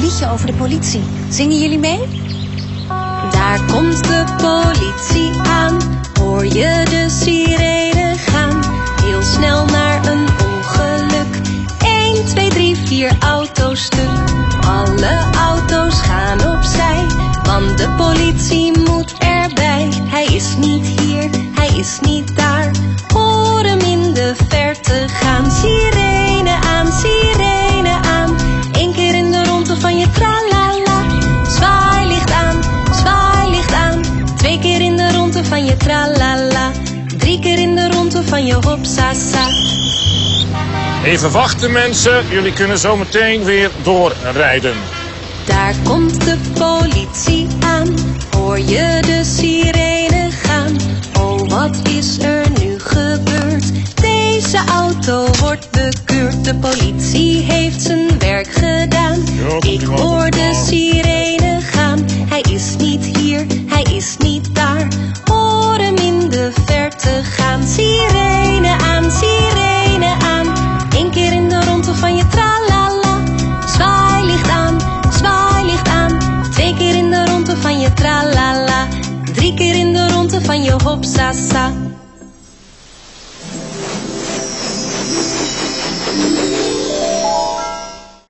liedje over de politie. Zingen jullie mee? Daar komt de politie aan, hoor je de sirene gaan. Heel snel naar een ongeluk, 1, 2, 3, 4 auto's stuk. Alle auto's gaan opzij, want de politie moet erbij. Hij is niet hier, hij is niet daar, hoor hem in de verte gaan. Sirene aan, sirene aan, 1 keer in de ronde van je tralala. Zwaailicht aan, zwaailicht aan, 2 keer in de ronde van je tralala. 3 keer in de ronde van je hopsasa. Even wachten mensen, jullie kunnen zo meteen weer doorrijden. Daar komt de politie aan, hoor je de sirene gaan. Oh, wat is er nu gebeurd? Deze auto wordt bekeurd, de politie heeft zijn werk gedaan. Ik hoor de sirene gaan, hij is niet hier, hij is niet daar, hoor hem in de verte gaan. Sirene aan, sirene aan, 1 keer in de ronde van je tralala. Zwaailicht aan, zwaailicht aan, 2 keer in de ronde van je tralala. 3 keer in de ronde van je hopsasa.